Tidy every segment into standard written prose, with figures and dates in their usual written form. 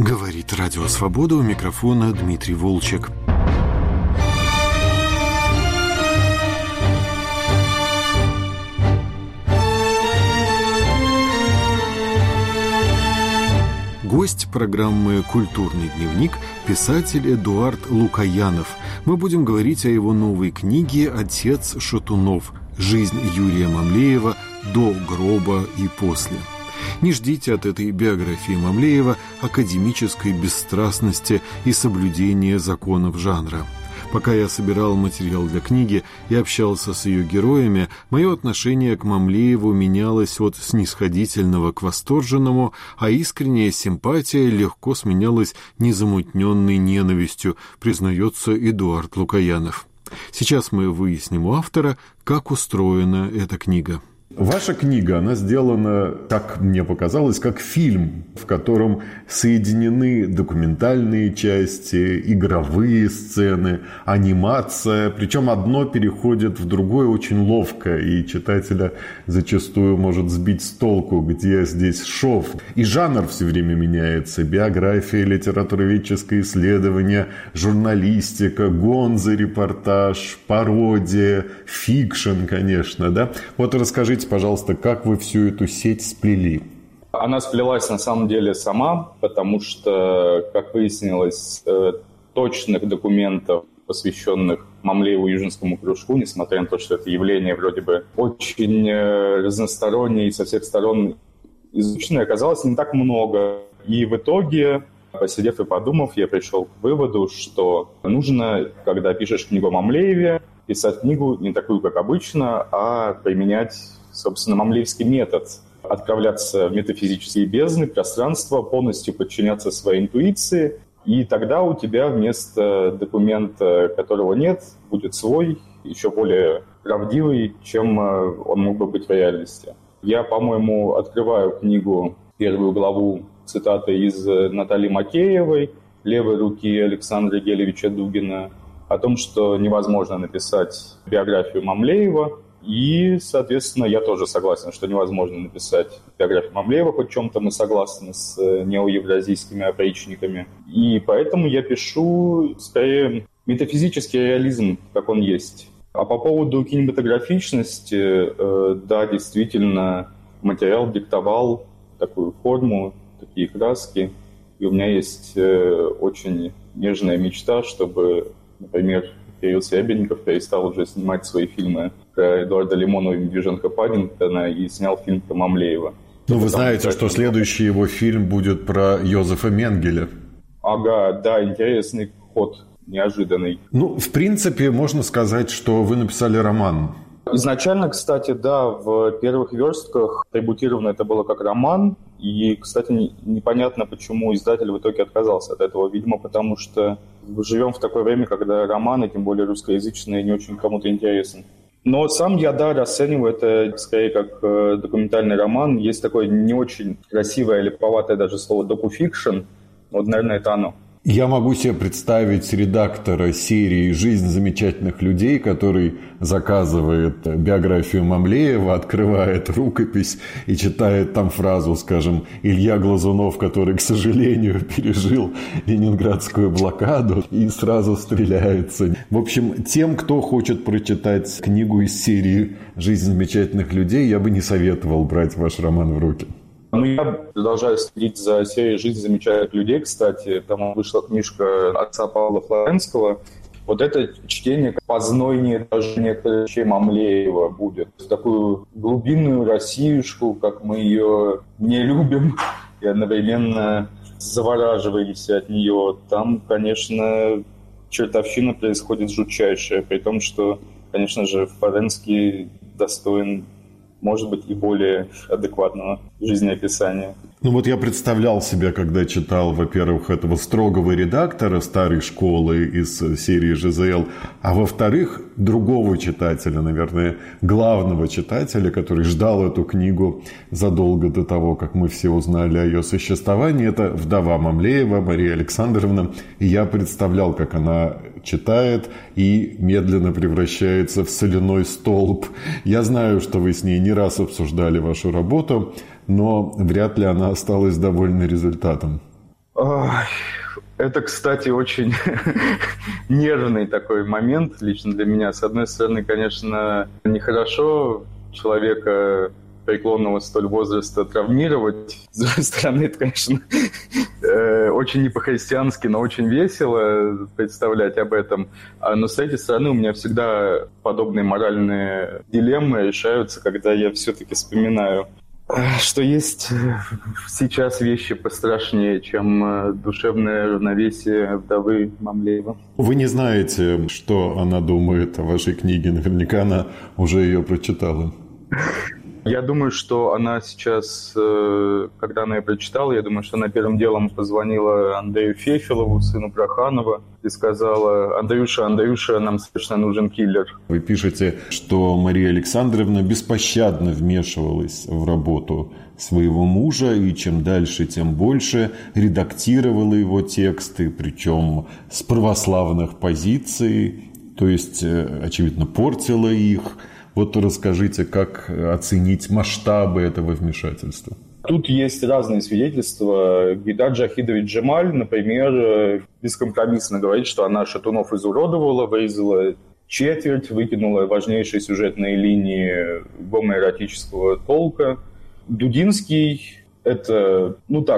Говорит Радио Свобода, у микрофона Дмитрий Волчек. Гость программы «Культурный дневник» – писатель Эдуард Лукоянов. Мы будем говорить о его новой книге «Отец Шатунов. Жизнь Юрия Мамлеева до гроба и после». Не ждите от этой биографии Мамлеева академической бесстрастности и соблюдения законов жанра. Пока я собирал материал для книги и общался с ее героями, мое отношение к Мамлееву менялось от снисходительного к восторженному, а искренняя симпатия легко сменялась незамутненной ненавистью, признается Эдуард Лукоянов. Сейчас мы выясним у автора, как устроена эта книга. Ваша книга, она сделана, так мне показалось, как фильм, в котором соединены документальные части, игровые сцены, анимация. Причем одно переходит в другое очень ловко, и читателя зачастую может сбить с толку, где здесь шов. И жанр все время меняется. Биография, литературоведческое исследование, журналистика, гонзо-репортаж, пародия, фикшн, конечно, да? Вот расскажите, пожалуйста, как вы всю эту сеть сплели? Она сплелась на самом деле сама, потому что, как выяснилось, точных документов, посвященных Мамлееву и Южинскому кружку, несмотря на то, что это явление вроде бы очень разностороннее и со всех сторон изученное, оказалось не так много. И в итоге, посидев и подумав, я пришел к выводу, что нужно, когда пишешь книгу о Мамлееве, писать книгу не такую, как обычно, а применять, собственно, мамлеевский метод. Отправляться в метафизические бездны, пространство, полностью подчиняться своей интуиции. И тогда у тебя вместо документа, которого нет, будет свой, еще более правдивый, чем он мог бы быть в реальности. Я, по-моему, открываю книгу, первую главу, цитатой из Натальи Макеевой, левой руки Александра Гелевича Дугина, о том, что невозможно написать биографию Мамлеева. И, соответственно, я тоже согласен, что невозможно написать биографию Мамлеева, хоть в чем-то мы согласны с неоевразийскими опричниками. И поэтому я пишу, скорее, метафизический реализм, как он есть. А по поводу кинематографичности, да, действительно, материал диктовал такую форму, такие краски. И у меня есть очень нежная мечта, чтобы, например, Кирилл Серебренников перестал уже снимать свои фильмы про Эдуарда Лимонова и Медвежонка Паддингтона и снял фильм про Мамлеева. Ну, вы знаете, что следующий его фильм будет про Йозефа Менгеля. Ага, да, интересный ход, неожиданный. Ну, в принципе, можно сказать, что вы написали роман. Изначально, кстати, да, в первых верстках трибутировано это было как роман. И, кстати, непонятно, почему издатель в итоге отказался от этого. Видимо, потому что живем в такое время, когда романы, тем более русскоязычные, не очень кому-то интересны. Но сам я, да, расцениваю это скорее как документальный роман. Есть такое не очень красивое, липоватое даже слово «докуфикшн». Вот, наверное, это оно. Я могу себе представить редактора серии «Жизнь замечательных людей», который заказывает биографию Мамлеева, открывает рукопись и читает там фразу, скажем, Илья Глазунов, который, к сожалению, пережил ленинградскую блокаду, и сразу стреляется. В общем, тем, кто хочет прочитать книгу из серии «Жизнь замечательных людей», я бы не советовал брать ваш роман в руки. Ну, я продолжаю следить за серией «Жизнь замечательных людей», кстати. Там вышла книжка отца Павла Флоренского. Вот это чтение познойнее даже некоторых вещей Мамлеева будет. Такую глубинную Россиюшку, как мы ее не любим, и одновременно завораживаемся от нее. Там, конечно, чертовщина происходит жутчайшая, при том, что, конечно же, Флоренский достоин, может быть, и более адекватного жизнеописания. Ну вот я представлял себе, когда читал, во-первых, этого строгого редактора старой школы из серии ЖЗЛ, а во-вторых, другого читателя, наверное, главного читателя, который ждал эту книгу задолго до того, как мы все узнали о ее существовании. Это вдова Мамлеева, Мария Александровна. И я представлял, как она читает и медленно превращается в соляной столб. Я знаю, что вы с ней не раз обсуждали вашу работу, но вряд ли она осталась довольна результатом. Это, кстати, очень нервный такой момент лично для меня. С одной стороны, конечно, нехорошо человека преклонного столь возраста травмировать. С другой стороны, это, конечно, очень не по-христиански, но очень весело представлять об этом. Но с третьей стороны, у меня всегда подобные моральные дилеммы решаются, когда я все-таки вспоминаю, что есть сейчас вещи пострашнее, чем душевное равновесие вдовы Мамлеева. Вы не знаете, что она думает о вашей книге. Наверняка она уже ее прочитала. Я думаю, что она сейчас, когда она ее прочитала, я думаю, что она первым делом позвонила Андрею Фефелову, сыну Проханова, и сказала: Андрюша, нам срочно нужен киллер. Вы пишете, что Мария Александровна беспощадно вмешивалась в работу своего мужа, и чем дальше, тем больше редактировала его тексты, причем с православных позиций, то есть, очевидно, портила их. Вот расскажите, как оценить масштабы этого вмешательства? Тут есть разные свидетельства. Гайдар Джахидович Джемаль, например, бескомпромиссно говорит, что она Шатунов изуродовала, вырезала четверть, выкинула важнейшие сюжетные линии гомоэротического толка. Дудинский это,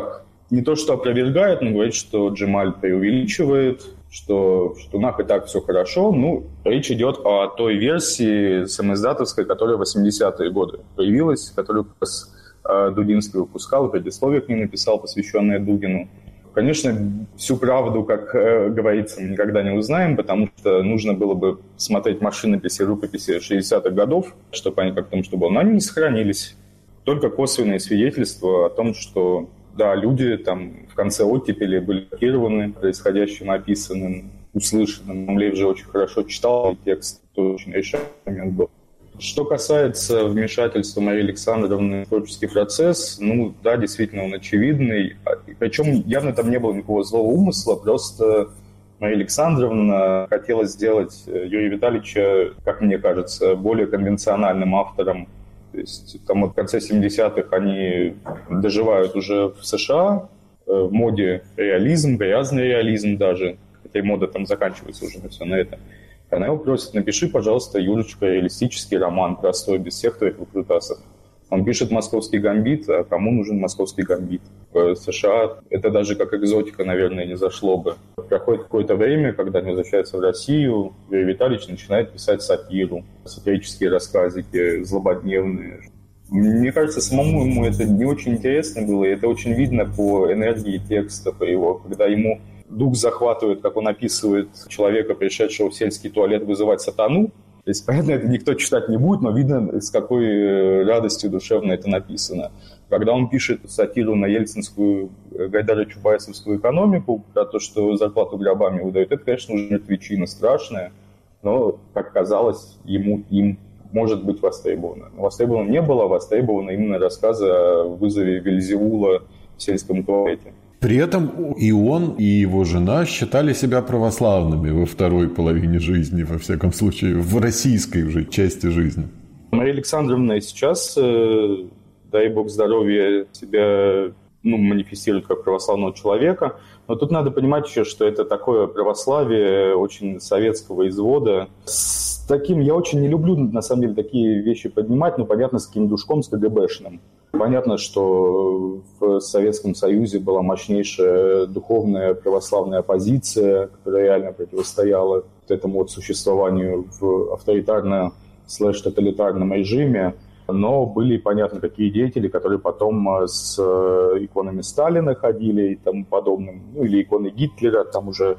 не то что опровергает, но говорит, что Джемаль преувеличивает, что в Шатунах и так все хорошо. Речь идет о той версии самоиздатовской, которая в 80-е годы появилась, которую как раз Дудинский выпускал, предисловие к ней написал, посвященное Дугину. Конечно, всю правду, как говорится, мы никогда не узнаем, потому что нужно было бы смотреть машинописи, рукописи 60-х годов, чтобы они но они не сохранились. Только косвенные свидетельства о том, что да, люди там в конце оттепели были шокированы происходящим, описанным, услышанным. Мамлеев же очень хорошо читал текст, это очень решающий момент был. Что касается вмешательства Марии Александровны в творческий процесс, да, действительно, он очевидный. Причем явно там не было никакого злого умысла, просто Мария Александровна хотела сделать Юрия Витальевича, как мне кажется, более конвенциональным автором. То есть там в конце 70-х они доживают уже в США, в моде реализм, грязный реализм даже, хотя и мода там заканчивается уже на все на это. Она его просит: напиши, пожалуйста, Юрочка, реалистический роман, простой, без всех твоих выкрутасов. Он пишет «Московский гамбит», а кому нужен «Московский гамбит»? В США это даже как экзотика, наверное, не зашло бы. Проходит какое-то время, когда они возвращаются в Россию, Юрий Витальевич начинает писать сатиру, сатирические рассказики, злободневные. Мне кажется, самому ему это не очень интересно было, и это очень видно по энергии текста, по его, когда ему дух захватывает, как он описывает человека, пришедшего в сельский туалет вызывать сатану. То есть, понятно, это никто читать не будет, но видно, с какой радостью душевно это написано. Когда он пишет сатиру на ельцинскую, Гайдаро-Чубайсовскую экономику, про то, что зарплату гробами выдают, это, конечно, уже мертвечина страшная, но, как казалось, им может быть востребовано. Но востребовано не было, востребовано именно рассказы о вызове Вельзевула в сельском туалете. При этом и он, и его жена считали себя православными во второй половине жизни, во всяком случае, в российской уже части жизни. Мария Александровна сейчас, дай бог здоровья, себя манифестирует как православного человека. Но тут надо понимать еще, что это такое православие очень советского извода. С таким я очень не люблю, на самом деле, такие вещи поднимать, но понятно, с каким душком, с КГБшным. Понятно, что в Советском Союзе была мощнейшая духовная православная оппозиция, которая реально противостояла этому существованию в авторитарно-тоталитарном режиме. Но были, понятно, такие деятели, которые потом с иконами Сталина ходили и тому подобным, или иконы Гитлера, там уже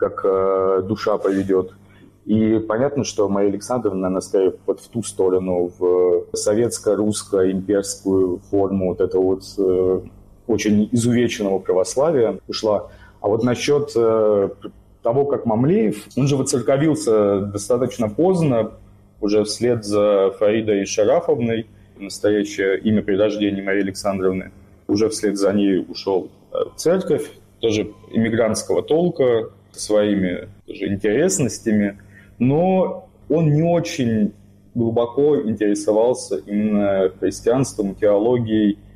как душа поведет. И понятно, что Мария Александровна, она скорее в ту сторону, в советско-русско-имперскую форму вот этого очень изувеченного православия ушла. А вот насчет того, как Мамлеев, он же воцерковился достаточно поздно, уже вслед за Фаридой Шарафовной, настоящее имя при рождении Марии Александровны, уже вслед за ней ушел в церковь, тоже иммигрантского толка, своими тоже интересностями, но он не очень глубоко интересовался именно христианством, теологией,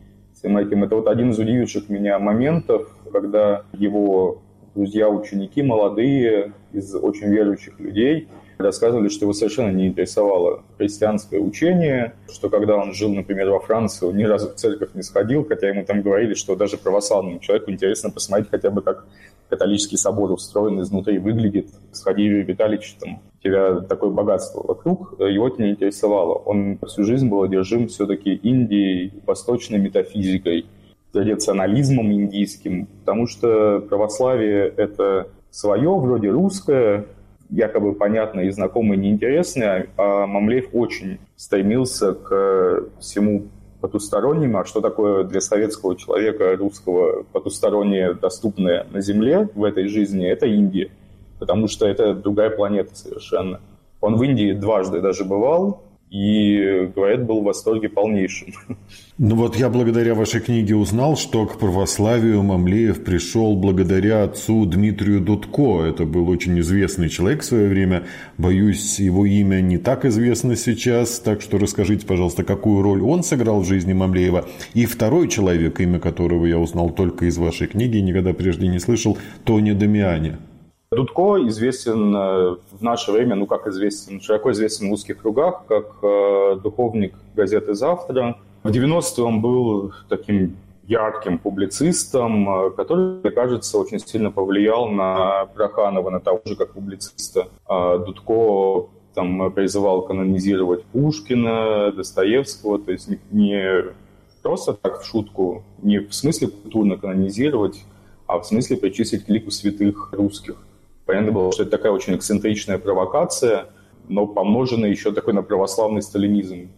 всем этим. Это вот один из удививших меня моментов, когда его друзья-ученики, молодые, из очень верующих людей, рассказывали, что его совершенно не интересовало христианское учение, что когда он жил, например, во Франции, он ни разу в церковь не сходил, хотя ему там говорили, что даже православному человеку интересно посмотреть хотя бы, как католический собор устроен изнутри, выглядит. Сходи, Юрий Витальевич, там, у тебя такое богатство вокруг, его это не интересовало. Он всю жизнь был одержим все-таки Индией, восточной метафизикой, традиционализмом индийским, потому что православие – это свое, вроде русское, якобы понятное и знакомое, неинтересное, а Мамлеев очень стремился к всему потустороннему. А что такое для советского человека, русского, потустороннее, доступное на Земле в этой жизни, это Индия, потому что это другая планета совершенно. Он в Индии дважды даже бывал, и, говорят, был в восторге полнейшим. Ну вот я благодаря вашей книге узнал, что к православию Мамлеев пришел благодаря отцу Дмитрию Дудко. Это был очень известный человек в свое время. Боюсь, его имя не так известно сейчас. Так что расскажите, пожалуйста, какую роль он сыграл в жизни Мамлеева. И второй человек, имя которого я узнал только из вашей книги, никогда прежде не слышал, Тони Дамиани. Дудко известен в наше время, как известен, широко известен в узких кругах, как духовник газеты «Завтра». В 90-е он был таким ярким публицистом, который, мне кажется, очень сильно повлиял на Проханова, на того же, как публициста. Дудко там призывал канонизировать Пушкина, Достоевского, то есть не просто так в шутку, не в смысле культурно канонизировать, а в смысле причислить к лику святых русских. Понятно было, что это такая очень эксцентричная провокация, но помноженная еще такой на православный сталинизм.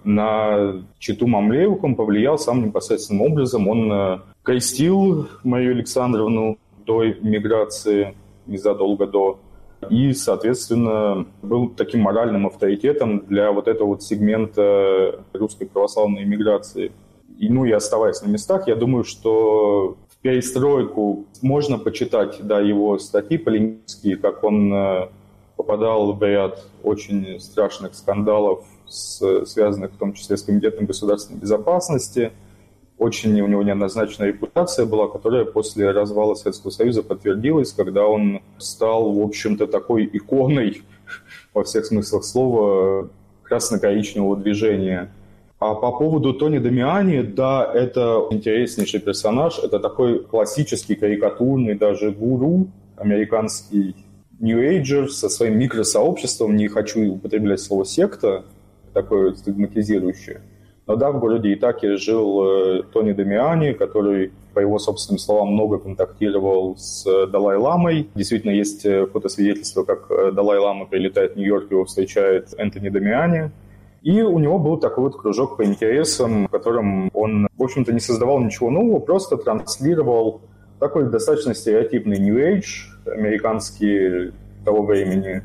На читу Мамлеевых он повлиял самым непосредственным образом. Он крестил Марию Александровну до миграции, незадолго до, и, соответственно, был таким моральным авторитетом для вот этого вот сегмента русской православной эмиграции. И оставаясь на местах, я думаю, что перестройку можно почитать, его статьи полемические, как он попадал в ряд очень страшных скандалов, связанных в том числе с Комитетом государственной безопасности. Очень у него неоднозначная репутация была, которая после развала Советского Союза подтвердилась, когда он стал, в общем-то, такой иконой во всех смыслах слова красно-коричневого движения. А по поводу Тони Дамиани, да, это интереснейший персонаж. Это такой классический, карикатурный даже гуру, американский нью-эйджер со своим микросообществом. Не хочу употреблять слово «секта», такое стигматизирующее. Но да, в городе Итаки жил Тони Дамиани, который, по его собственным словам, много контактировал с Далай-ламой. Действительно, есть фотосвидетельство, как Далай-лама прилетает в Нью-Йорк, его встречает Энтони Дамиани. И у него был такой вот кружок по интересам, в котором он, в общем-то, не создавал ничего нового, просто транслировал такой достаточно стереотипный New Age, американский того времени.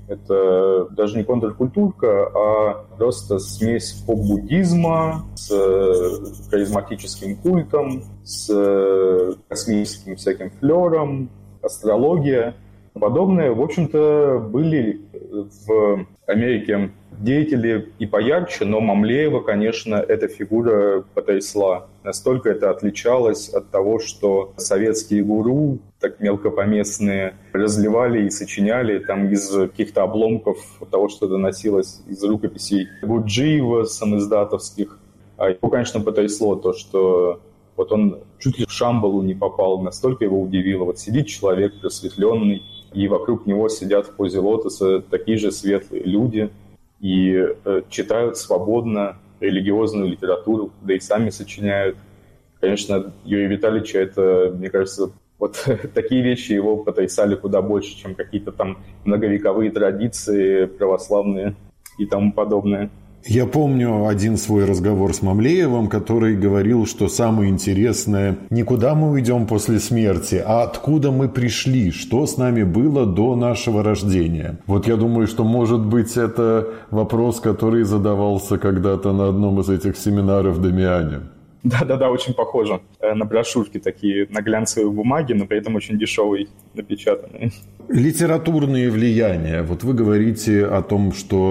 Это даже не контркультурка, а просто смесь поп-буддизма с харизматическим культом, с космическим всяким флером, астрология. Подобное, в общем-то, были в Америке деятели и поярче, но Мамлеева, конечно, эта фигура потрясла. Настолько это отличалось от того, что советские гуру, так мелкопоместные, разливали и сочиняли там из каких-то обломков того, что доносилось из рукописей Гурджиева, самиздатовских. А его, конечно, потрясло то, что вот он чуть ли в Шамбалу не попал, настолько его удивило. Вот сидит человек просветленный, и вокруг него сидят в позе лотоса такие же светлые люди и читают свободно религиозную литературу, да и сами сочиняют. Конечно, Юрия Витальевича это, мне кажется, вот такие вещи его потрясали куда больше, чем какие-то там многовековые традиции православные и тому подобное. Я помню один свой разговор с Мамлеевым, который говорил, что самое интересное не куда мы уйдем после смерти, а откуда мы пришли, что с нами было до нашего рождения. Вот я думаю, что, может быть, это вопрос, который задавался когда-то на одном из этих семинаров Дамиани. Да, очень похоже на брошюрки такие, на глянцевой бумаге, но при этом очень дешевые, напечатанные. Литературные влияния. Вот вы говорите о том, что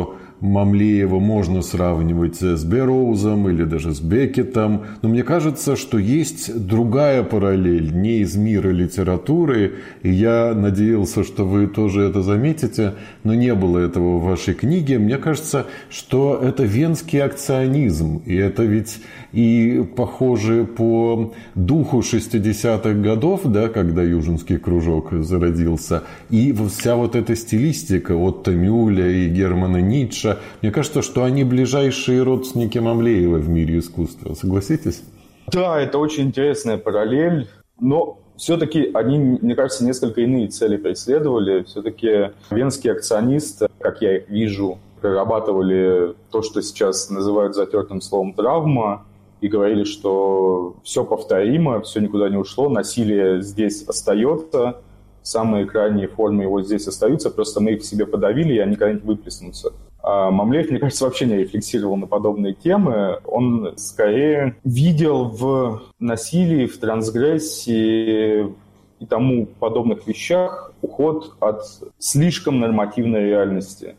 Мамлеева можно сравнивать с Берроузом или даже с Беккетом, но мне кажется, что есть другая параллель, не из мира литературы, и я надеялся, что вы тоже это заметите, но не было этого в вашей книге. Мне кажется, что это венский акционизм, и это ведь и похоже по духу 60-х годов, да, когда Южинский кружок зародился, и вся вот эта стилистика Отто Мюля и Германа Ницше, мне кажется, что они ближайшие родственники Мамлеева в мире искусства. Согласитесь? Да, это очень интересная параллель, но все-таки они, мне кажется, несколько иные цели преследовали. Все-таки венские акционисты, как я их вижу, прорабатывали то, что сейчас называют затертым словом «травма», и говорили, что все повторимо, все никуда не ушло, насилие здесь остается, самые крайние формы его здесь остаются, просто мы их в себе подавили, и они когда-нибудь выплеснутся. А Мамлеев, мне кажется, вообще не рефлексировал на подобные темы. Он скорее видел в насилии, в трансгрессии и тому подобных вещах уход от слишком нормативной реальности,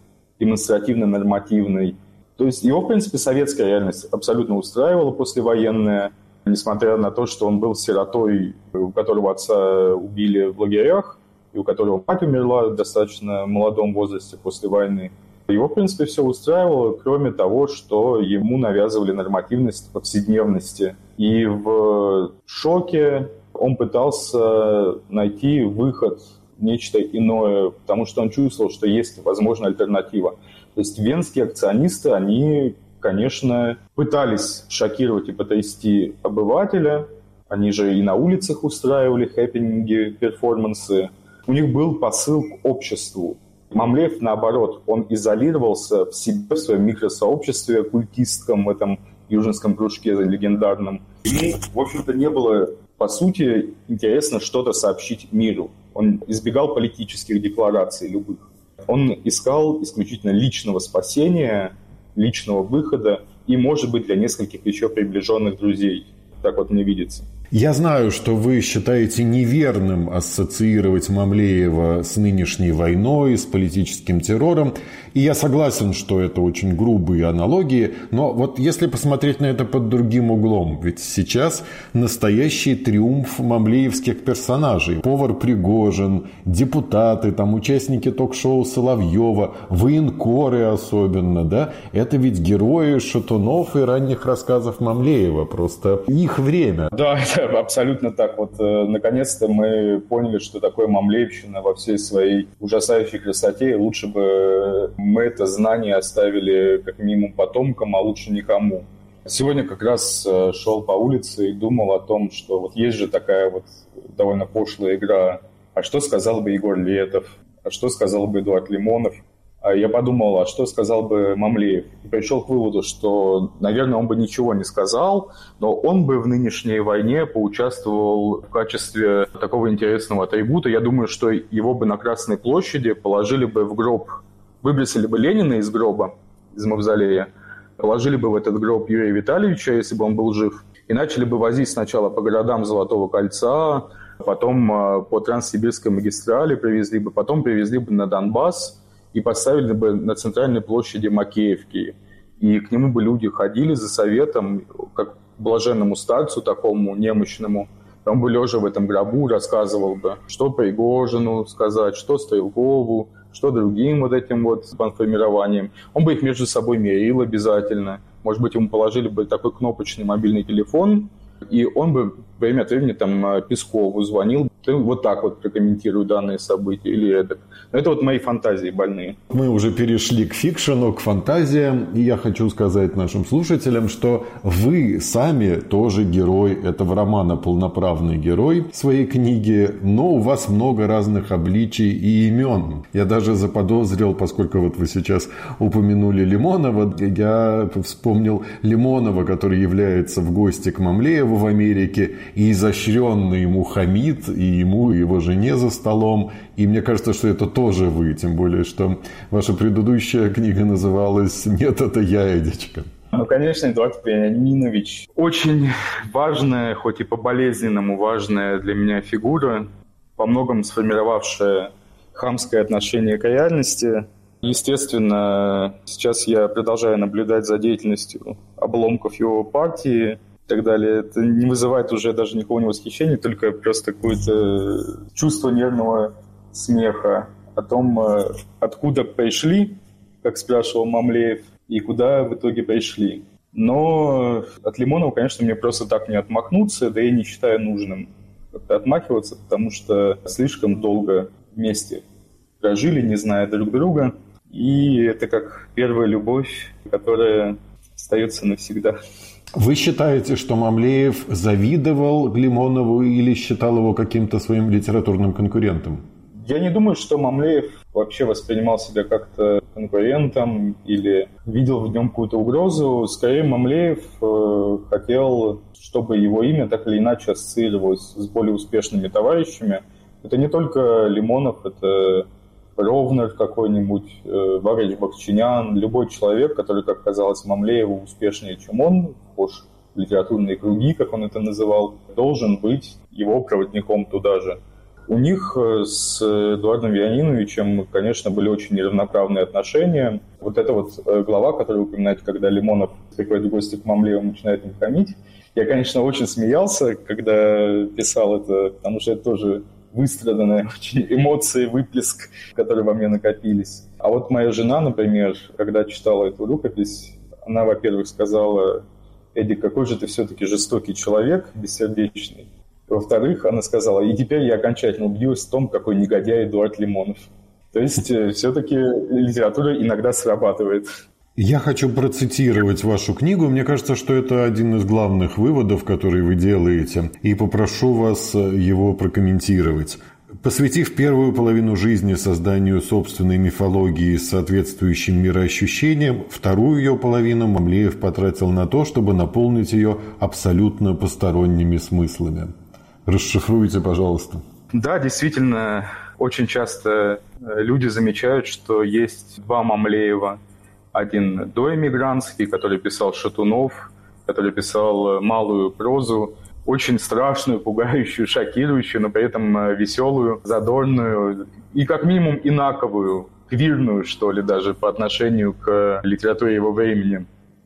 демонстративно-нормативной. То есть его, в принципе, советская реальность абсолютно устраивала послевоенная, несмотря на то, что он был сиротой, у которого отца убили в лагерях, и у которого мать умерла в достаточно молодом возрасте после войны. Его, в принципе, все устраивало, кроме того, что ему навязывали нормативность повседневности. И в шоке он пытался найти выход, нечто иное, потому что он чувствовал, что есть, возможно, альтернатива. То есть венские акционисты, они, конечно, пытались шокировать и потрясти обывателя. Они же и на улицах устраивали хэппининги, перформансы. У них был посыл к обществу. Мамлеев, наоборот, он изолировался в себе, в своем микросообществе культистском, в этом южинском кружке легендарном. Ему, в общем-то, не было, по сути, интересно что-то сообщить миру. Он избегал политических деклараций любых. Он искал исключительно личного спасения, личного выхода и, может быть, для нескольких еще приближенных друзей. Так вот мне видится. Я знаю, что вы считаете неверным ассоциировать Мамлеева с нынешней войной, с политическим террором. И я согласен, что это очень грубые аналогии. Но вот если посмотреть на это под другим углом, ведь сейчас настоящий триумф мамлеевских персонажей. Повар Пригожин, депутаты, там, участники ток-шоу Соловьева, военкоры особенно, да? Это ведь герои Шатунов и ранних рассказов Мамлеева. Просто их время. Да, абсолютно так. Вот наконец-то мы поняли, что такое мамлеевщина во всей своей ужасающей красоте. И лучше бы мы это знание оставили как минимум потомкам, а лучше никому. Сегодня как раз шел по улице и думал о том, что вот есть же такая вот довольно пошлая игра. А что сказал бы Егор Летов? А что сказал бы Эдуард Лимонов? Я подумал, а что сказал бы Мамлеев? И пришел к выводу, что, наверное, он бы ничего не сказал, но он бы в нынешней войне поучаствовал в качестве такого интересного атрибута. Я думаю, что его бы на Красной площади положили бы в гроб, выбросили бы Ленина из гроба, из мавзолея, положили бы в этот гроб Юрия Витальевича, если бы он был жив, и начали бы возить сначала по городам Золотого кольца, потом по Транссибирской магистрали привезли бы, потом привезли бы на Донбасс, и поставили бы на центральной площади Макеевки. И к нему бы люди ходили за советом, как к блаженному старцу такому немощному. Он бы, лежа в этом гробу, рассказывал бы, что Пригожину сказать, что Стрелкову, что другим вот этим вот банформированием. Он бы их между собой мирил обязательно. Может быть, ему положили бы такой кнопочный мобильный телефон, и он бы время от времени там Пескову звонил, вот так вот прокомментирую данные события или эдак. Но это вот мои фантазии больные. Мы уже перешли к фикшену, к фантазиям, и я хочу сказать нашим слушателям, что вы сами тоже герой этого романа, полноправный герой своей книги, но у вас много разных обличий и имен. Я даже заподозрил, поскольку вот вы сейчас упомянули Лимонова, я вспомнил Лимонова, который является в гости к Мамлееву в Америке, и изощренно ему хамит, и ему, и его жене за столом. И мне кажется, что это тоже вы, тем более, что ваша предыдущая книга называлась «Нет, это я, Эдичка». Ну, конечно, Эдуард Вениаминович очень важная, хоть и по-болезненному важная для меня фигура, во многом сформировавшая хамское отношение к реальности. Естественно, сейчас я продолжаю наблюдать за деятельностью обломков его партии и так далее. Это не вызывает уже даже никакого восхищения, только просто какое-то чувство нервного смеха о том, откуда пришли, как спрашивал Мамлеев, и куда в итоге пришли. Но от Лимонова, конечно, мне просто так не отмахнуться, да и не считаю нужным как-то отмахиваться, потому что слишком долго вместе прожили, не зная друг друга. И это как первая любовь, которая остается навсегда. Вы считаете, что Мамлеев завидовал Лимонову или считал его каким-то своим литературным конкурентом? Я не думаю, что Мамлеев вообще воспринимал себя как-то конкурентом или видел в нем какую-то угрозу. Скорее, Мамлеев хотел, чтобы его имя так или иначе ассоциировалось с более успешными товарищами. Это не только Лимонов, это Ровнер какой-нибудь, Вареч Бахчинян, любой человек, который, как казалось Мамлееву, успешнее, чем он, вхож в литературные круги, как он это называл, должен быть его проводником туда же. У них с Эдуардом Вениаминовичем, конечно, были очень неравноправные отношения. Вот эта вот глава, которую вы упоминаете, когда Лимонов приходит в гости к Мамлееву, начинает им хамить. Я, конечно, очень смеялся, когда писал это, потому что это тоже выстраданные очень эмоции, выплеск, которые во мне накопились. А вот моя жена, например, когда читала эту рукопись, она, во-первых, сказала: «Эдик, какой же ты все-таки жестокий человек, бессердечный». Во-вторых, она сказала: «И теперь я окончательно убедилась в том, какой негодяй Эдуард Лимонов». То есть все-таки литература иногда срабатывает. Я хочу процитировать вашу книгу. Мне кажется, что это один из главных выводов, которые вы делаете, и попрошу вас его прокомментировать. Посвятив первую половину жизни созданию собственной мифологии с соответствующим мироощущением, вторую ее половину Мамлеев потратил на то, чтобы наполнить ее абсолютно посторонними смыслами. Расшифруйте, пожалуйста. Да, действительно, очень часто люди замечают, что есть два Мамлеева. Один доэмигрантский, который писал Шатунов, который писал малую прозу, очень страшную, пугающую, шокирующую, но при этом веселую, задорную и как минимум инаковую, квирную, что ли, даже по отношению к литературе его времени.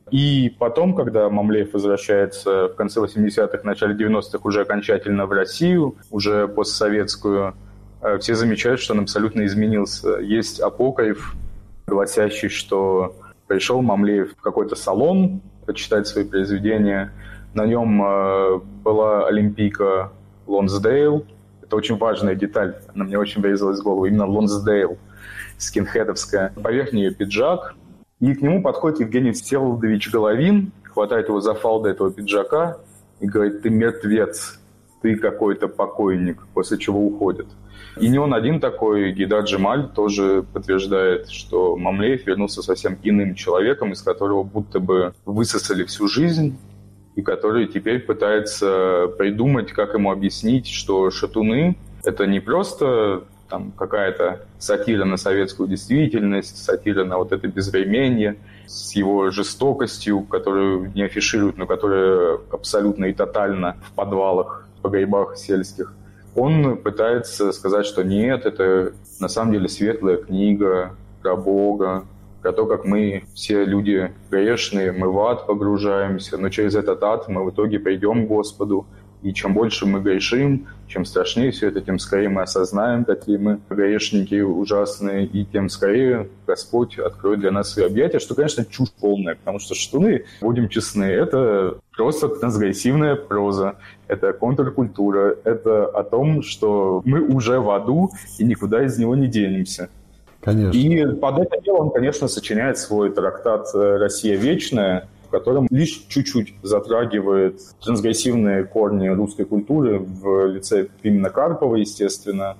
И потом, когда Мамлеев возвращается в конце 80-х, начале 90-х уже окончательно в Россию, уже постсоветскую, все замечают, что он абсолютно изменился. Есть апокриф, гласящий, что пришел Мамлеев в какой-то салон почитать свои произведения. На нем была олимпийка Лонсдейл. Это очень важная деталь, она мне очень врезалась в голову. Именно Лонсдейл, скинхедовская. Поверх нее пиджак. И к нему подходит Евгений Всеволодович Головин, хватает его за фалды этого пиджака и говорит: «Ты мертвец, ты какой-то покойник», после чего уходит. И не он один такой, Гейдар Джемаль тоже подтверждает, что Мамлеев вернулся совсем иным человеком, из которого будто бы высосали всю жизнь, и который теперь пытается придумать, как ему объяснить, что «Шатуны» — это не просто там какая-то сатира на советскую действительность, сатира на вот это безвременье с его жестокостью, которую не афишируют, но которая абсолютно и тотально в подвалах, в погребах сельских. Он пытается сказать, что нет, это на самом деле светлая книга про Бога, про то, как мы, все люди грешные, мы в ад погружаемся, но через этот ад мы в итоге придем к Господу. И чем больше мы грешим, чем страшнее все это, тем скорее мы осознаем, какие мы грешники ужасные, и тем скорее Господь откроет для нас свои объятия, что, конечно, чушь полная, потому что «Шатуны», будем честны, это просто трансгрессивная проза, это контркультура, это о том, что мы уже в аду и никуда из него не денемся. Конечно. И под это дело он, конечно, сочиняет свой трактат «Россия вечная», в котором лишь чуть-чуть затрагивает трансгрессивные корни русской культуры в лице именно Карпова, естественно,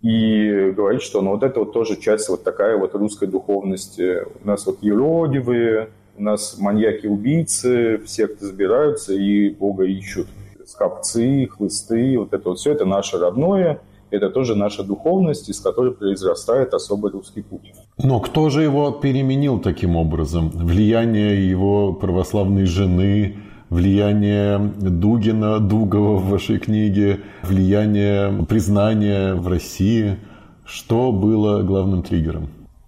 и говорит, что вот это вот тоже часть вот такая вот русской духовности. У нас вот юродивые, у нас маньяки-убийцы, все, кто забираются и Бога ищут. Скопцы, хлысты, вот это вот все, это наше родное. Это тоже наша духовность, из которой произрастает особый русский путь. Но кто же его переменил таким образом? Влияние его православной жены, влияние Дугина, Дугова в вашей книге, влияние признания в России. Что было главным триггером?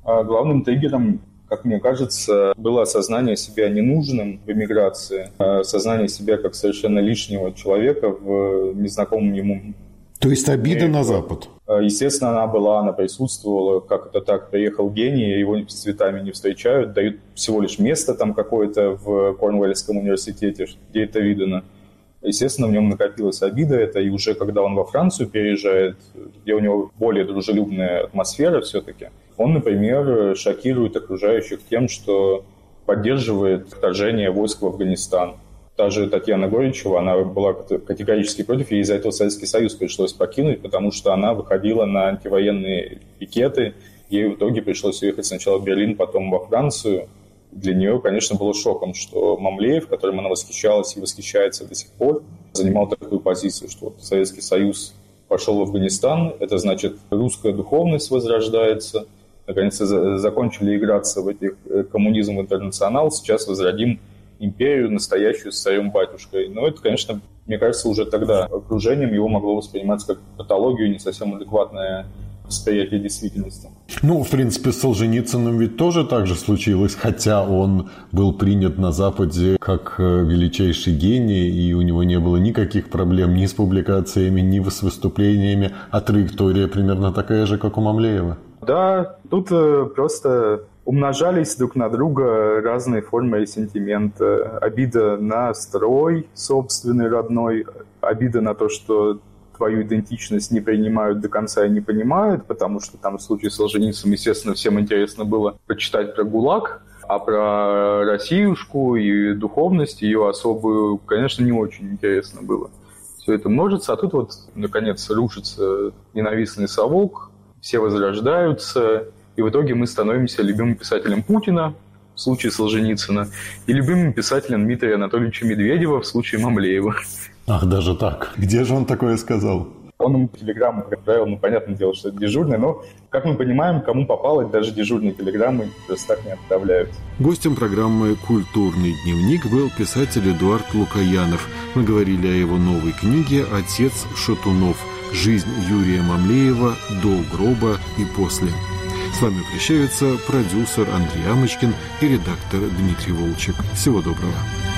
А главным триггером, как мне кажется, было осознание себя ненужным в эмиграции, осознание себя как совершенно лишнего человека в незнакомом ему. То есть обида на Запад? Естественно, она присутствовала. Как это так? Приехал гений, его с цветами не встречают, дают всего лишь место там какое-то в Корнуэльском университете, где это видано. Естественно, в нем накопилась обида это, и уже когда он во Францию переезжает, где у него более дружелюбная атмосфера все-таки, он, например, шокирует окружающих тем, что поддерживает вторжение войск в Афганистан. Та же Татьяна Горичева, она была категорически против, и из-за этого Советский Союз пришлось покинуть, потому что она выходила на антивоенные пикеты, ей в итоге пришлось уехать сначала в Берлин, потом во Францию. Для нее, конечно, было шоком, что Мамлеев, которым она восхищалась и восхищается до сих пор, занимал такую позицию, что вот Советский Союз пошел в Афганистан, это значит, русская духовность возрождается, наконец-то закончили играться в этих коммунизм интернационал, сейчас возродим империю настоящую с царем-батюшкой. Но это, конечно, мне кажется, уже тогда окружением его могло восприниматься как патологию, не совсем адекватное восприятие действительности. В принципе, с Солженицыным ведь тоже так же случилось, хотя он был принят на Западе как величайший гений, и у него не было никаких проблем ни с публикациями, ни с выступлениями, а траектория примерно такая же, как у Мамлеева. Да, тут просто умножались друг на друга разные формы ресентимента. Обида на строй собственный, родной, обида на то, что твою идентичность не принимают до конца и не понимают, потому что там в случае с Солженицыным, естественно, всем интересно было почитать про ГУЛАГ, а про Россиюшку и духовность ее особую, конечно, не очень интересно было. Все это множится, а тут вот, наконец, рушится ненавистный совок, все возрождаются, и в итоге мы становимся любимым писателем Путина в случае Солженицына и любимым писателем Дмитрия Анатольевича Медведева в случае Мамлеева. Ах, даже так. Где же он такое сказал? Он ему телеграмму отправил, понятное дело, что это дежурный, но, как мы понимаем, кому попало, даже дежурные телеграммы просто так не отправляют. Гостем программы «Культурный дневник» был писатель Эдуард Лукаянов. Мы говорили о его новой книге «Отец Шатунов. Жизнь Юрия Мамлеева до гроба и после». С вами прощаются продюсер Андрей Амочкин и редактор Дмитрий Волчек. Всего доброго.